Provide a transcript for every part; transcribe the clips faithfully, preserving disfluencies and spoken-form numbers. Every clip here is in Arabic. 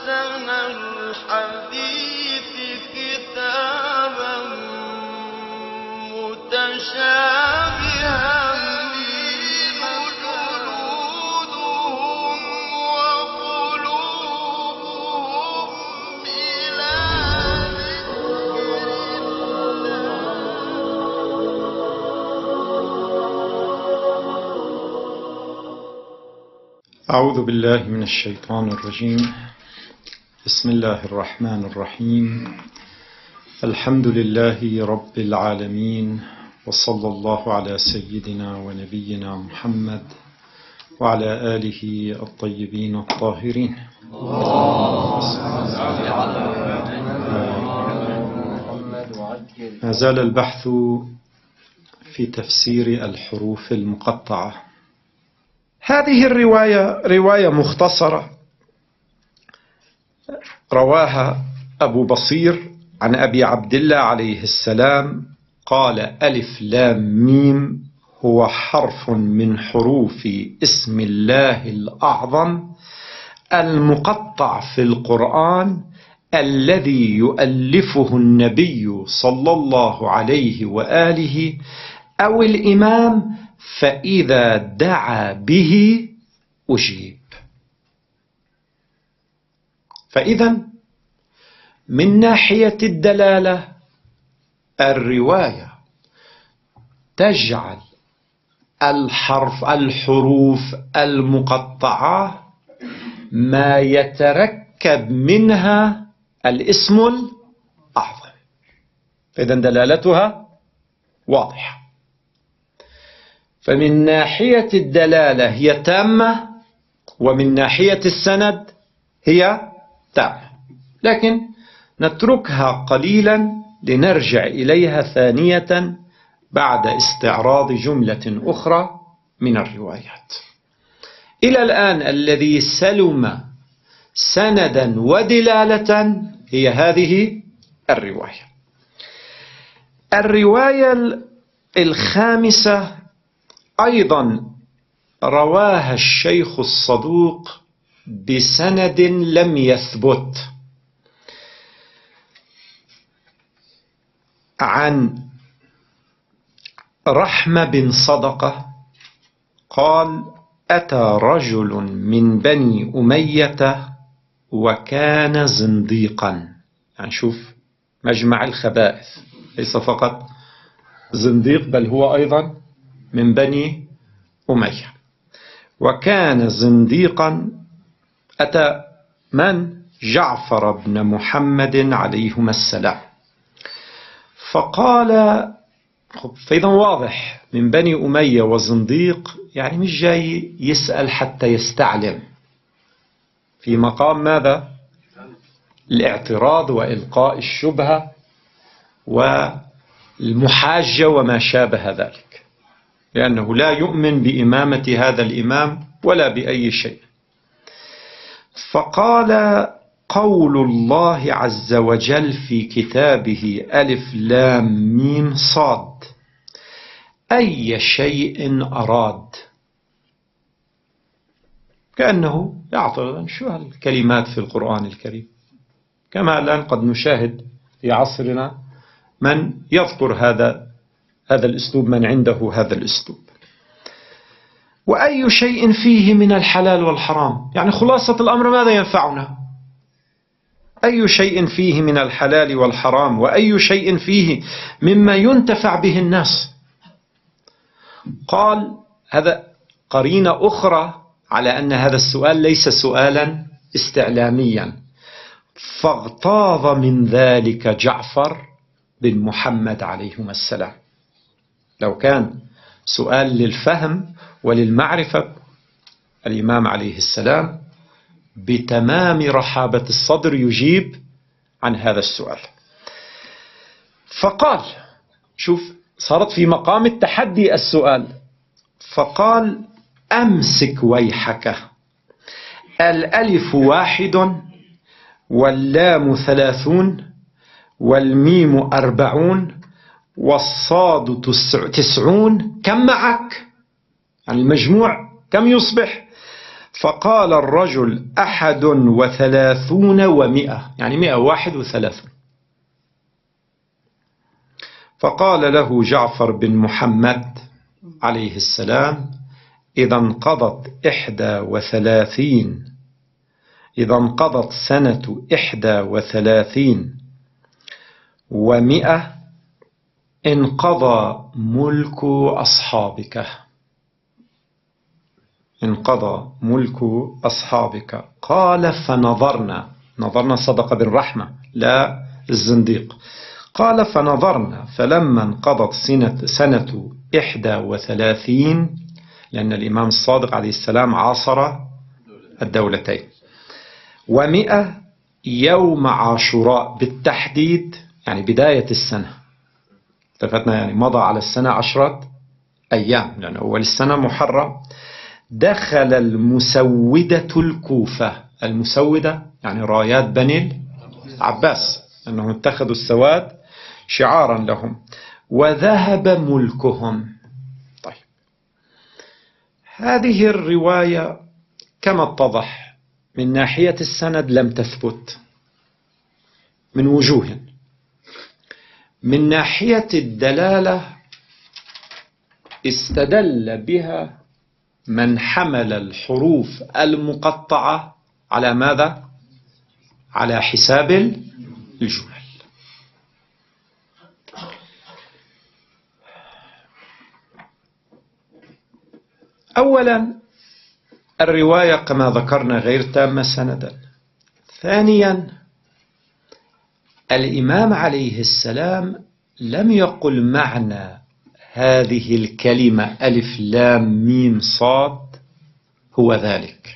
أحسن الحديث كتابا متشابها جلودهم وقلوبهم إلى أعوذ بالله من الشيطان الرجيم. بسم الله الرحمن الرحيم. الحمد لله رب العالمين، وصلى الله على سيدنا ونبينا محمد وعلى آله الطيبين الطاهرين. ما زال البحث في تفسير الحروف المقطعة. هذه الرواية رواية مختصرة رواها أبو بصير عن أبي عبد الله عليه السلام قال: ألف لام ميم هو حرف من حروف اسم الله الأعظم المقطع في القرآن الذي يؤلفه النبي صلى الله عليه وآله أو الإمام، فإذا دعا به أجيب. فإذا من ناحية الدلالة الرواية تجعل الحرف الحروف المقطعة ما يتركب منها الاسم الأعظم، فإذا دلالتها واضحة. فمن ناحية الدلالة هي تامة، ومن ناحية السند هي تامة، لكن نتركها قليلا لنرجع إليها ثانية بعد استعراض جملة أخرى من الروايات. إلى الآن الذي سلم سندا ودلالة هي هذه الرواية. الرواية الخامسة أيضا رواها الشيخ الصدوق بسند لم يثبت عن رحمة بن صدقة قال: أتى رجل من بني أمية وكان زنديقا. يعني شوف مجمع الخبائث، ليس فقط زنديق بل هو أيضا من بني أمية. وكان زنديقا. أتى من؟ جعفر بن محمد عليهما السلام. فقال، فإذا واضح من بني أمية وزنديق، يعني مش جاي يسأل حتى يستعلم، في مقام ماذا؟ الاعتراض وإلقاء الشبهة والمحاجة وما شابه ذلك، لأنه لا يؤمن بإمامة هذا الإمام ولا بأي شيء. فقال: قول الله عز وجل في كتابه ألف لام ميم صاد أي شيء أراد. كأنه يعترض شو هالكلمات في القرآن الكريم، كما الآن قد نشاهد في عصرنا من يذكر هذا هذا الأسلوب، من عنده هذا الأسلوب. وأي شيء فيه من الحلال والحرام، يعني خلاصة الأمر ماذا ينفعنا؟ أي شيء فيه من الحلال والحرام، وأي شيء فيه مما ينتفع به الناس. قال هذا قرينة أخرى على أن هذا السؤال ليس سؤالا استعلاميا. فاغتاظ من ذلك جعفر بن محمد عليهما السلام. لو كان سؤال للفهم وللمعرفة، الإمام عليه السلام بتمام رحابة الصدر يجيب عن هذا السؤال. فقال، شوف صارت في مقام التحدي السؤال، فقال: أمسك ويحك، الألف واحد واللام ثلاثون والميم أربعون والصاد تسعون، كم معك؟ يعني المجموع كم يصبح؟ فقال الرجل أحد وثلاثون ومئة، يعني مئة واحد وثلاثون. فقال له جعفر بن محمد عليه السلام: إذا انقضت إحدى وثلاثين إذا انقضت سنة إحدى وثلاثين ومئة انقضى ملك أصحابك انقضى ملك أصحابك. قال: فنظرنا. نظرنا صدق بالرحمة لا الزنديق. قال: فنظرنا فلما انقضت سنة, سنة إحدى وثلاثين، لأن الإمام الصادق عليه السلام عاصر الدولتين، ومئة يوم عاشوراء بالتحديد، يعني بداية السنة، اتفقنا يعني مضى على السنة عشرة أيام، لأن أول السنة محرم. دخل المسودة الكوفة. المسودة يعني رايات بني العباس، أنهم اتخذوا السواد شعارا لهم. وذهب ملكهم. طيب، هذه الرواية كما اتضح من ناحية السند لم تثبت من وجوه. من ناحية الدلالة استدل بها من حمل الحروف المقطعة على ماذا؟ على حساب الجمل. أولا، الرواية كما ذكرنا غير تامة سندا. ثانيا، الإمام عليه السلام لم يقل معنى هذه الكلمة ألف لام ميم صاد هو ذلك.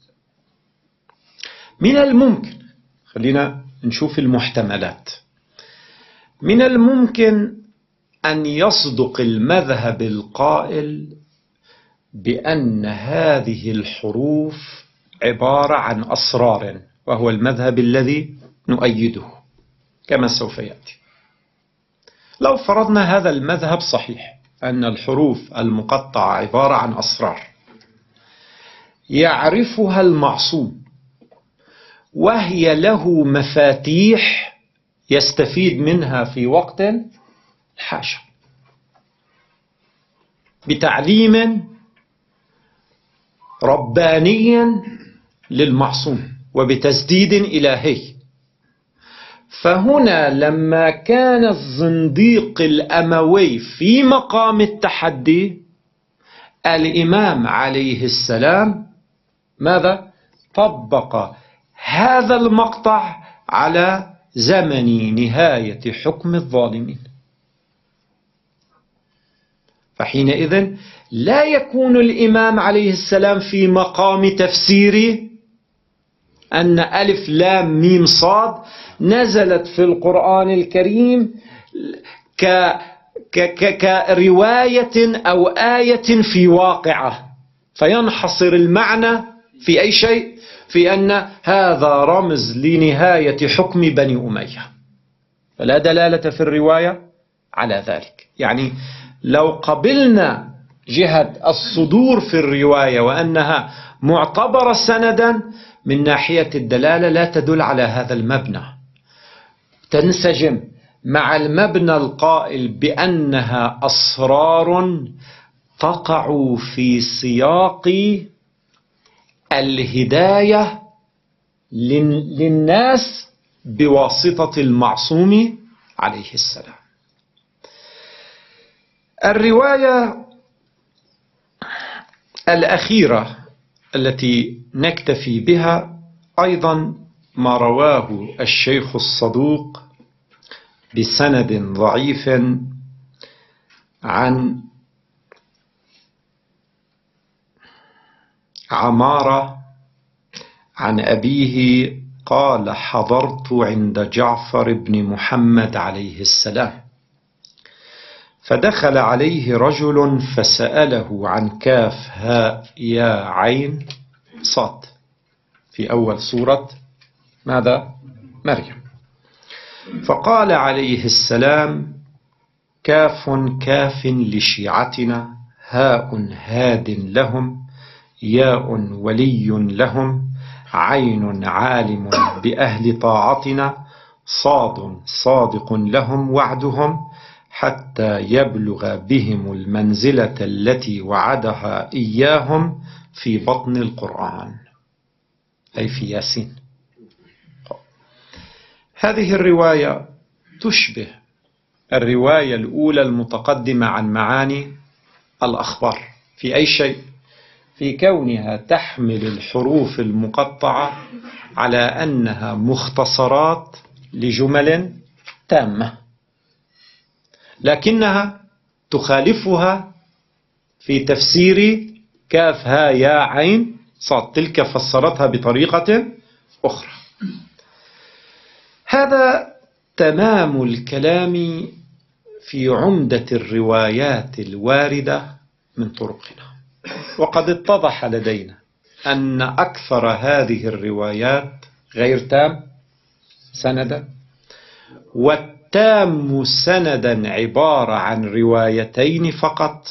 من الممكن، خلينا نشوف المحتملات، من الممكن أن يصدق المذهب القائل بأن هذه الحروف عبارة عن أسرار، وهو المذهب الذي نؤيده كما سوف يأتي. لو فرضنا هذا المذهب صحيح، أن الحروف المقطعة عبارة عن أسرار يعرفها المعصوم، وهي له مفاتيح يستفيد منها في وقت الحاجة بتعليم رباني للمعصوم وبتسديد إلهي. فهنا لما كان الزنديق الأموي في مقام التحدي، الإمام عليه السلام ماذا؟ طبق هذا المقطع على زمن نهاية حكم الظالمين. فحينئذ لا يكون الإمام عليه السلام في مقام تفسير أن ألف لام ميم صاد نزلت في القرآن الكريم ك ك كرواية أو آية في واقعة، فينحصر المعنى في أي شيء؟ في أن هذا رمز لنهاية حكم بني أمية. فلا دلالة في الرواية على ذلك. يعني لو قبلنا جهة الصدور في الرواية وأنها معتبرة سندا، من ناحية الدلالة لا تدل على هذا المبنى، تنسجم مع المبنى القائل بأنها أسرار تقع في سياق الهداية للناس بواسطة المعصوم عليه السلام. الرواية الأخيرة التي نكتفي بها أيضا ما رواه الشيخ الصدوق بسند ضعيف عن عمارة عن أبيه قال: حضرت عند جعفر بن محمد عليه السلام، فدخل عليه رجل فسأله عن كاف هاء يا عين صاد في أول سورة ماذا؟ مريم. فقال عليه السلام: كاف كاف لشيعتنا، هاء هاد لهم، ياء ولي لهم، عين عالم بأهل طاعتنا، صاد صادق لهم وعدهم، حتى يبلغ بهم المنزلة التي وعدها إياهم في بطن القرآن، أي في ياسين. هذه الرواية تشبه الرواية الأولى المتقدمة عن معاني الأخبار في أي شيء؟ في كونها تحمل الحروف المقطعة على أنها مختصرات لجمل تامة، لكنها تخالفها في تفسير كاف ها يا عين صاد، تلك فسرتها بطريقة أخرى. هذا تمام الكلام في عمدة الروايات الواردة من طرقنا. وقد اتضح لدينا أن أكثر هذه الروايات غير تام سندا، والتام سندا عبارة عن روايتين فقط.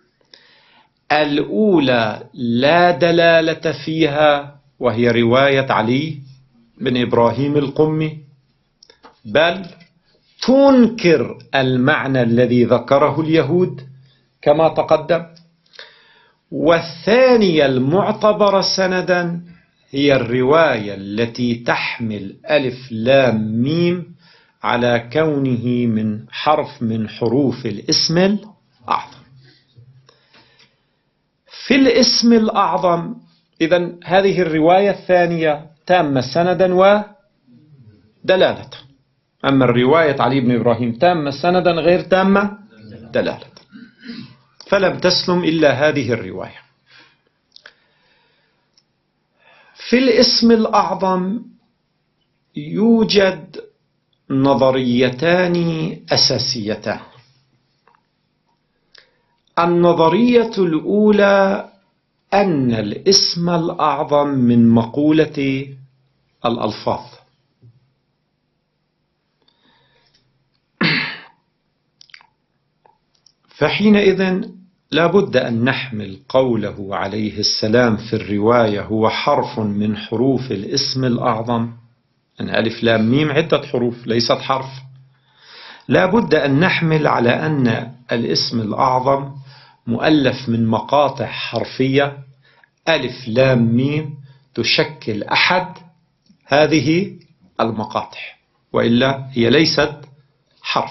الأولى لا دلالة فيها، وهي رواية علي بن إبراهيم القمي، بل تنكر المعنى الذي ذكره اليهود كما تقدم. والثانية المعتبرة سندا هي الرواية التي تحمل ألف لام ميم على كونه من حرف من حروف الاسم الأعظم. في الاسم الأعظم إذن هذه الرواية الثانية تامة سندا ودلالة، أما الرواية علي بن إبراهيم تامة سندا غير تامة دلالة، فلم تسلم إلا هذه الرواية. في الاسم الأعظم يوجد نظريتان أساسيتان. النظرية الأولى أن الاسم الأعظم من مقولة الألفاظ، فحينئذ لا بد أن نحمل قوله عليه السلام في الرواية هو حرف من حروف الاسم الأعظم، أن ألف لام ميم عدة حروف ليست حرف. لا بد أن نحمل على أن الاسم الأعظم مؤلف من مقاطع حرفية، ألف لام ميم تشكل أحد هذه المقاطع، وإلا هي ليست حرف.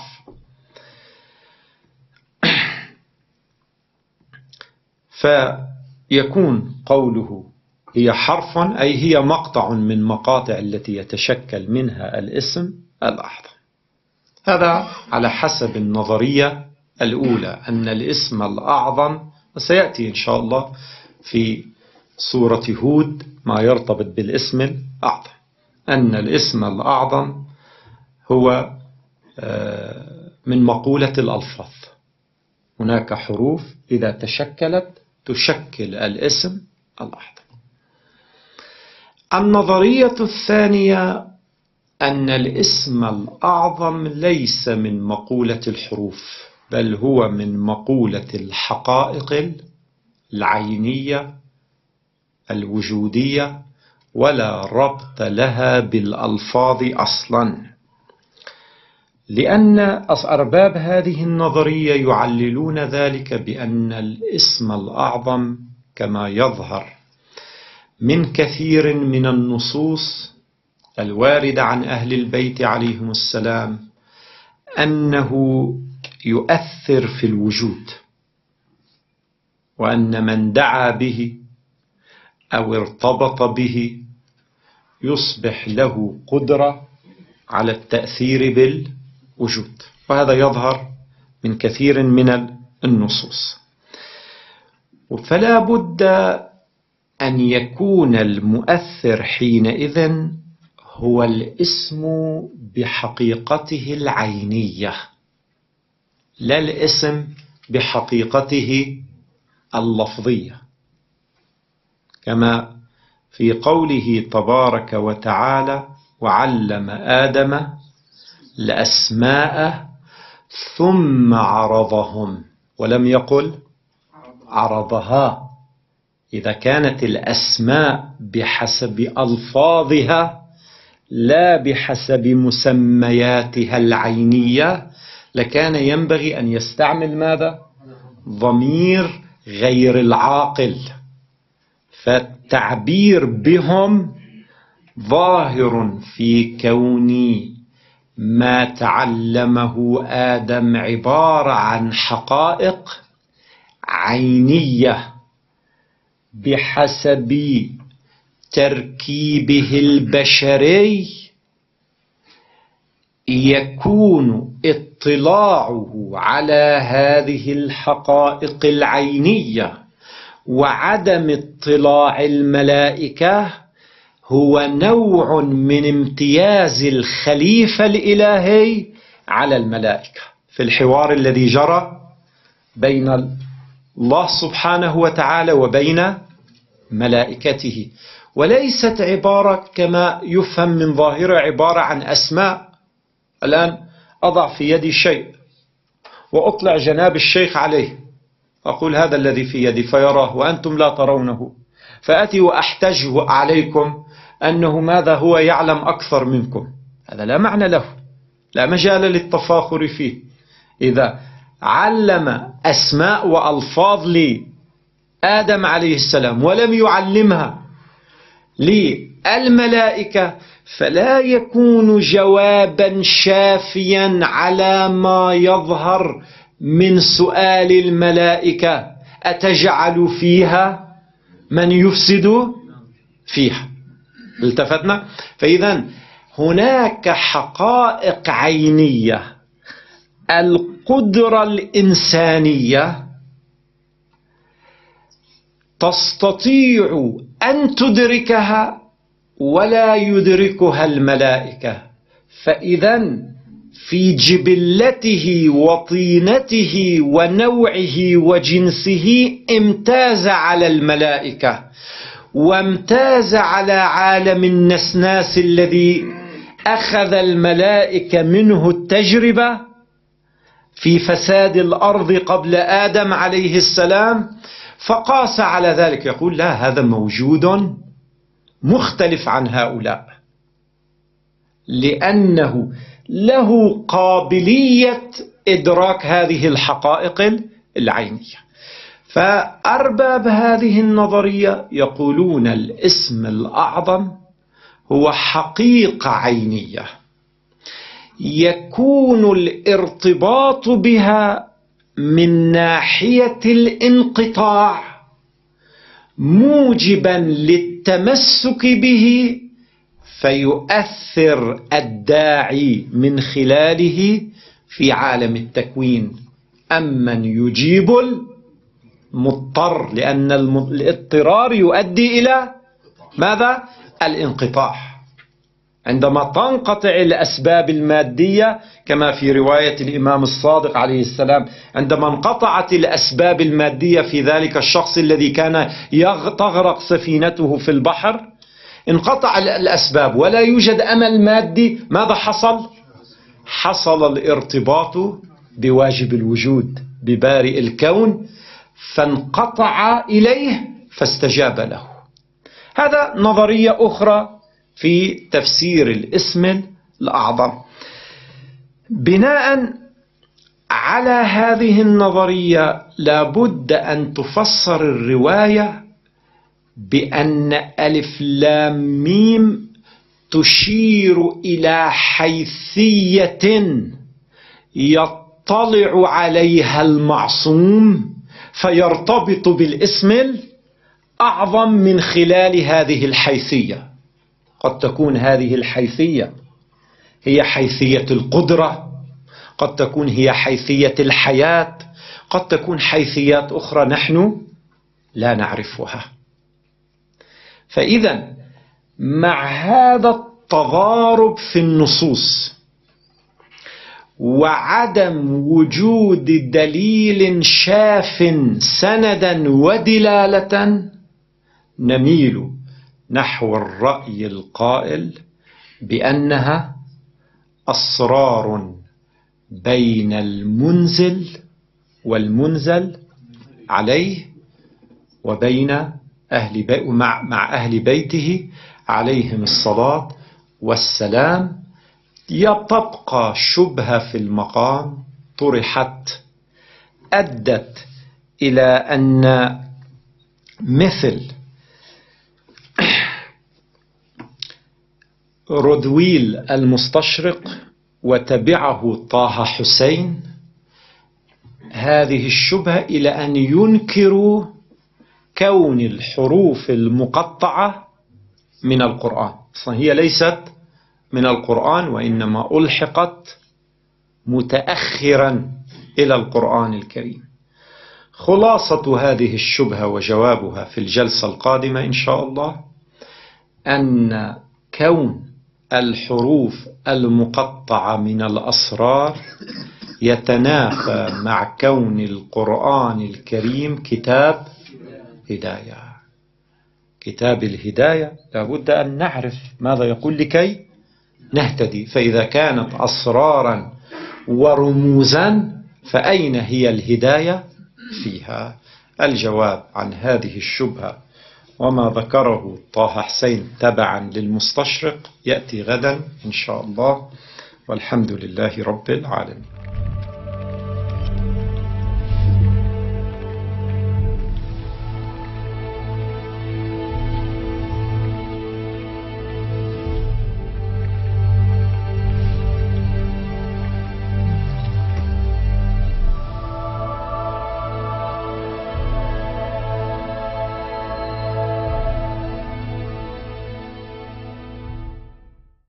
فيكون قوله هي حرف أي هي مقطع من مقاطع التي يتشكل منها الاسم الأعظم. هذا على حسب النظرية الأولى، أن الاسم الأعظم، وسيأتي إن شاء الله في سورة هود ما يرتبط بالاسم الأعظم، أن الاسم الأعظم هو من مقولة الألفاظ. هناك حروف إذا تشكلت تشكل الاسم الأعظم. النظرية الثانية أن الاسم الأعظم ليس من مقولة الحروف، بل هو من مقولة الحقائق العينية الوجودية، ولا ربط لها بالألفاظ أصلا، لأن أرباب هذه النظرية يعللون ذلك بأن الاسم الأعظم كما يظهر من كثير من النصوص الواردة عن أهل البيت عليهم السلام أنه يؤثر في الوجود، وأن من دعا به أو ارتبط به يصبح له قدرة على التأثير بالوجود، وهذا يظهر من كثير من النصوص. فلا بد أن يكون المؤثر حينئذ هو الاسم بحقيقته العينية، لا الاسم بحقيقته اللفظية، كما في قوله تبارك وتعالى وعلم آدم الأسماء ثم عرضهم، ولم يقل عرضها، إذا كانت الأسماء بحسب ألفاظها لا بحسب مسمياتها العينية لكان ينبغي أن يستعمل ماذا؟ ضمير غير العاقل. فالتعبير بهم ظاهر في كون ما تعلمه آدم عبارة عن حقائق عينية بحسب تركيبه البشري، يكون اطلاعه على هذه الحقائق العينية وعدم اطلاع الملائكة هو نوع من امتياز الخليفة الإلهي على الملائكة في الحوار الذي جرى بين الله سبحانه وتعالى وبين ملائكته، وليست عبارة كما يفهم من ظاهرة عبارة عن أسماء. الآن أضع في يدي شيء وأطلع جناب الشيخ عليه، أقول هذا الذي في يدي فيراه وأنتم لا ترونه، فأتي وأحتجه عليكم أنه ماذا هو يعلم أكثر منكم. هذا لا معنى له، لا مجال للتفاخر فيه. إذا علم أسماء وألفاظ لآدم عليه السلام ولم يعلمها للملائكة فلا يكون جوابا شافيا على ما يظهر من سؤال الملائكة: أتجعل فيها من يفسد فيها؟ التفتنا؟ فإذا هناك حقائق عينية القدرة الإنسانية تستطيع أن تدركها ولا يدركها الملائكة، فإذا في جبلته وطينته ونوعه وجنسه امتاز على الملائكة وامتاز على عالم النسناس الذي أخذ الملائكة منه التجربة في فساد الأرض قبل آدم عليه السلام، فقاس على ذلك يقول لا، هذا موجود مختلف عن هؤلاء لأنه له قابلية إدراك هذه الحقائق العينية. فأرباب هذه النظرية يقولون الاسم الأعظم هو حقيقة عينية يكون الارتباط بها من ناحية الانقطاع موجبا للتمسك به، فيؤثر الداعي من خلاله في عالم التكوين. أمن يجيب المضطر، لأن الاضطرار يؤدي إلى ماذا؟ الانقطاع. عندما تنقطع الأسباب المادية كما في رواية الإمام الصادق عليه السلام، عندما انقطعت الأسباب المادية في ذلك الشخص الذي كان تغرق سفينته في البحر، انقطع الأسباب ولا يوجد أمل مادي، ماذا حصل؟ حصل الارتباط بواجب الوجود ببارئ الكون، فانقطع إليه فاستجاب له. هذا نظرية أخرى في تفسير الاسم الأعظم. بناء على هذه النظرية لابد أن تفسر الرواية بأن ألف لام ميم تشير إلى حيثية يطلع عليها المعصوم فيرتبط بالاسم الأعظم من خلال هذه الحيثية. قد تكون هذه الحيثية هي حيثية القدرة، قد تكون هي حيثية الحياة، قد تكون حيثيات أخرى نحن لا نعرفها. فإذا مع هذا التضارب في النصوص وعدم وجود دليل شاف سندا ودلالة، نميل نحو الرأي القائل بأنها أسرار بين المنزل والمنزل عليه وبين أهل بي مع, مع أهل بيته عليهم الصلاة والسلام، تبقى شبهة في المقام طرحت أدت إلى أن مثل رذويل المستشرق وتبعه طه حسين هذه الشبهة إلى أن ينكروا كون الحروف المقطعة من القرآن. هي ليست من القرآن وإنما ألحقت متأخرا إلى القرآن الكريم. خلاصة هذه الشبهة وجوابها في الجلسة القادمة إن شاء الله أن كون الحروف المقطعة من الأسرار يتنافى مع كون القرآن الكريم كتاب هداية. كتاب الهداية لابد أن نعرف ماذا يقول لكي نهتدي، فإذا كانت أسرارا ورموزا فأين هي الهداية فيها؟ الجواب عن هذه الشبهة وما ذكره طه حسين تبعا للمستشرق يأتي غدا إن شاء الله، والحمد لله رب العالمين.